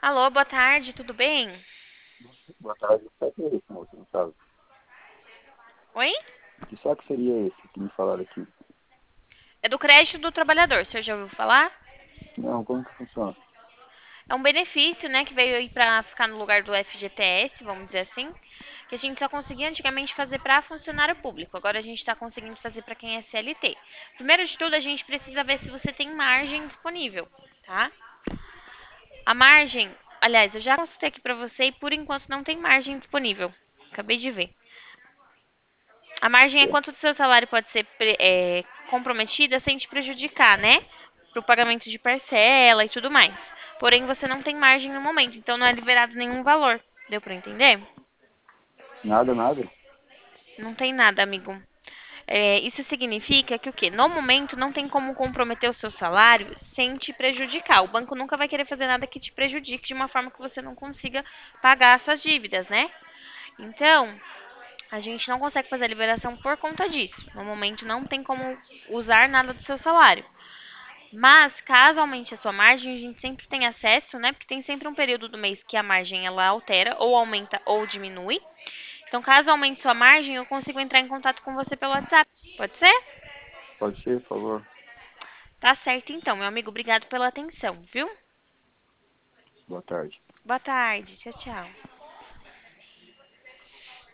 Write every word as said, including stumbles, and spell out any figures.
Alô, boa tarde, tudo bem? Boa tarde. Que saque é esse, moço? Não sabe? Oi? Que saque seria esse que me falaram aqui? É do crédito do trabalhador, você já ouviu falar? Não, como que funciona? É um benefício, né, que veio aí pra ficar no lugar do F G T S, vamos dizer assim, que a gente só conseguia antigamente fazer para funcionário público. Agora a gente está conseguindo fazer para quem é C L T. Primeiro de tudo, a gente precisa ver se você tem margem disponível, tá? A margem, aliás, eu já consultei aqui para você e por enquanto não tem margem disponível. Acabei de ver. A margem é Certo. quanto do seu salário pode ser pre- é, comprometida sem te prejudicar, né? Para o pagamento de parcela e tudo mais. Porém, você não tem margem no momento, então não é liberado nenhum valor. Deu para entender? Nada, nada? Não tem nada, amigo. É, isso significa que o quê? No momento não tem como comprometer o seu salário sem te prejudicar. O banco nunca vai querer fazer nada que te prejudique de uma forma que você não consiga pagar as suas dívidas, né? Então, a gente não consegue fazer a liberação por conta disso. No momento não tem como usar nada do seu salário. Mas, caso aumente a sua margem, a gente sempre tem acesso, né? Porque tem sempre um período do mês que a margem ela altera, ou aumenta ou diminui. Então, caso aumente sua margem, eu consigo entrar em contato com você pelo WhatsApp. Pode ser? Pode ser, por favor? Tá certo então, meu amigo. Obrigado pela atenção, viu? Boa tarde. Boa tarde. Tchau, tchau.